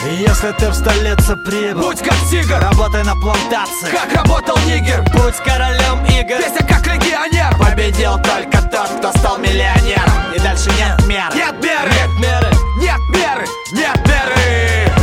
Если ты в столице прибыл, будь как тигр, работай на плантации, как работал нигер. будь королем игр, Песня как легионер. победил только тот, кто стал миллионером. И дальше нет меры, Нет меры, нет меры. нет меры, нет меры.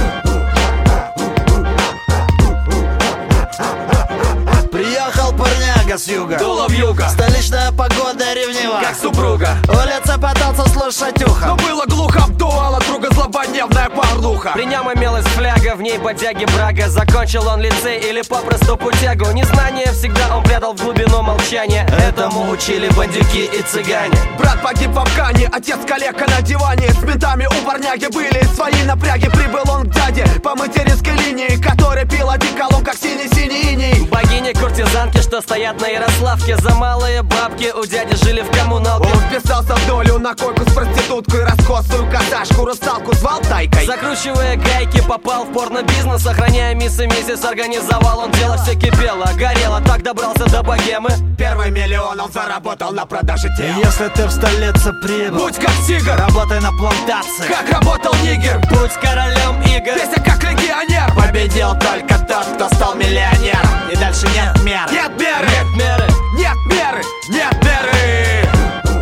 Приехал парняга с юга, Дуло вьюга, столичная погода ревнива, как супруга. улица пытался слушать ухо, Но было глухо, обдувала друга злободневная порнуха. При нем имелась фляга, в ней бодяги брага. Закончил он лицей или попросту путягу. Незнание всегда он прятал в глубину молчания. Этому учили бандюки и цыгане. Брат погиб в Афгане, отец калека на диване. С ментами у парняги были свои напряги. Прибыл он к дяде по материнской линии, который пил одеколон, как синий-синий иней. Богини-куртизанки, что стоят на Ярославке. За малые бабки у дяди жили в коммуналке. Он вписался в долю на койку с проституткой. Раскосую казашку, русалку звал Тайкой. Закручивая гайки, попал в порно-бизнес. Охраняя мисс и миссис, организовал он дело. Все кипело, горело, так добрался до богемы. Первый миллион он заработал на продаже тел. Если ты в столице прибыл, Будь как тигр, работай на плантации, как работал нигер. будь королем игр, Песня как легионер. победил только тот, кто стал миллионером. И дальше нет меры, Нет меры, нет меры. нет меры, нет меры.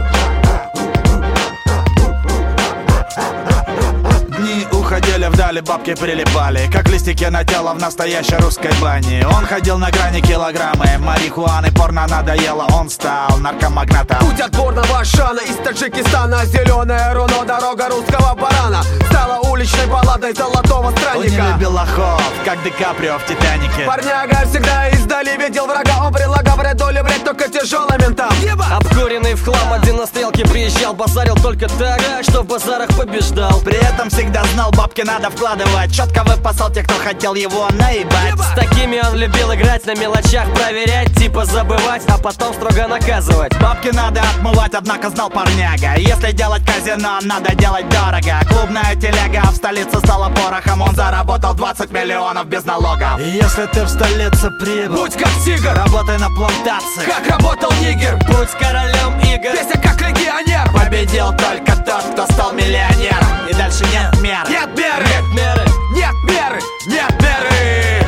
Дни уходили вдали, бабки прилипали, как листики на тело в настоящей русской бане. Он ходил на грани килограммы марихуаны, порно надоело, он стал наркомагнатом. Путь отборного Ашана из Таджикистана. Зеленая руно, дорога русского барана стала уличной балладой золотого Он не странника. любил лохов, как Ди Каприо в Титанике. Парняга всегда издали видел врага. Он предлагал вредолю бред только тяжелым ментам. Обкуренный в хлам, один на стрелке приезжал. Базарил только так, что в базарах побеждал. При этом всегда знал, бабки надо вкладывать. Четко выпасал тех, кто хотел его наебать. С такими он любил играть, на мелочах проверять, типа забывать, а потом строго наказывать. Бабки надо отмывать, однако знал парняга. Если делать казино, надо делать дорого. Клубная телега в столице стала порохом. Он заработал 20 миллионов без налогов. Если ты в столице прибыл, Будь как тигр, работай на плантации, как работал нигер. будь королем игр, Песня как легионер. победил только тот, кто стал миллионером. И дальше нет меры, Нет меры, нет меры. нет меры, нет меры.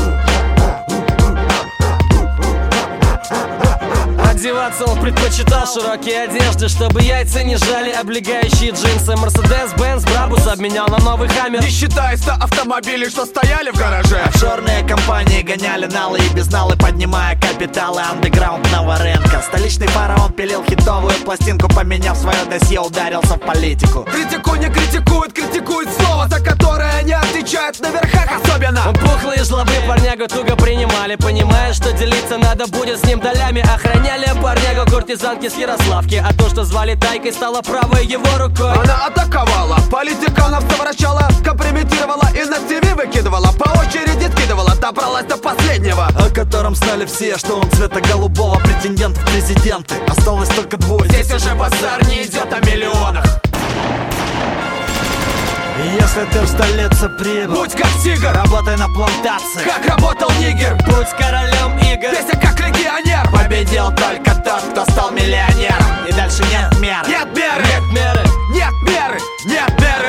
Одеваться он предпочитал широкие одежды, чтобы яйца не жали облегающие джинсы. Мерседес-Бенц Брабус обменял на новый Хаммер. Не считая 100 автомобилей, что стояли в гараже. Офшорные компании гоняли налы и безналы, поднимая капиталы андеграундного рынка. Столичный фараон пилил хитовую пластинку, поменяв свое досье, ударился в политику. Критику не критикует, критикует слово, за которое не отвечают на верхах особенно. Пухлые жлобы парнягу туго принимали, понимая, что делиться надо будет с ним долями. Охраняли парнягу куртизанки с Ярославки, а то, что звали Тайкой, стало правой его рукой. Она атаковала, политиканов совращала, компрометировала и на ТВ выкидывала. По очереди скидывала, добралась до последнего. О котором знали все, что он цвета голубого, претендент в президенты. Осталось только двое. Здесь уже базар не идет о миллионах. Если ты в столице прибыл, Будь как тигр, работай на плантации, как работал нигер. будь королем игр, Песня как легионер. победил только тот, кто стал миллионером. И дальше нет меры, Нет меры, нет меры. нет меры, нет меры.